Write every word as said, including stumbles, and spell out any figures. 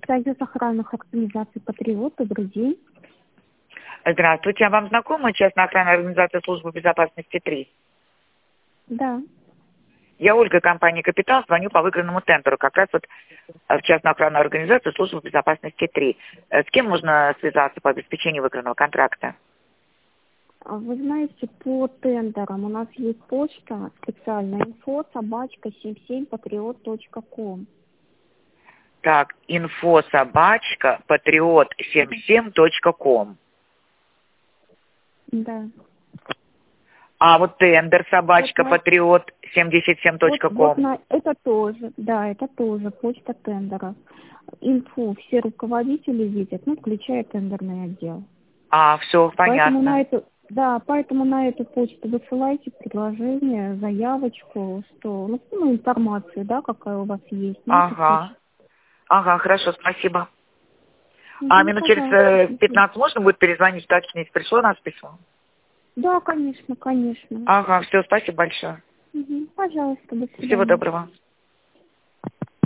Союз охранных организаций «Патриот». Добрый день. Здравствуйте. А вам знакома частная охранная организация службы безопасности три? Да. Я Ольга, компания «Капитал», звоню по выигранному тендеру, как раз вот в частную охранную организацию службы безопасности три. С кем можно связаться по обеспечению выигранного контракта? Вы знаете, по тендерам у нас есть почта специальная инфо собачка семь семь патриот точка ком. Так, инфо собачка патриот семьдесят семь точка ком. Да. А вот тендер собачка Вот на- патриот семьдесят семь точка Вот, вот ком. на это тоже, да, это тоже почта тендера. Инфу все руководители видят, ну, включая тендерный отдел. А, все, Поэтому на понятно. эту, да, поэтому на эту почту высылайте предложение, заявочку, что, ну, ну, информацию, да, какая у вас есть. Ну, это Ага. Ага, хорошо, спасибо. А Угу, минут через э, пожалуйста. пятнадцать можно будет перезвонить, уточнить, пришло нас письмо? Да, конечно, конечно. Ага, все, спасибо большое. Угу, пожалуйста, до Всего свидания. доброго.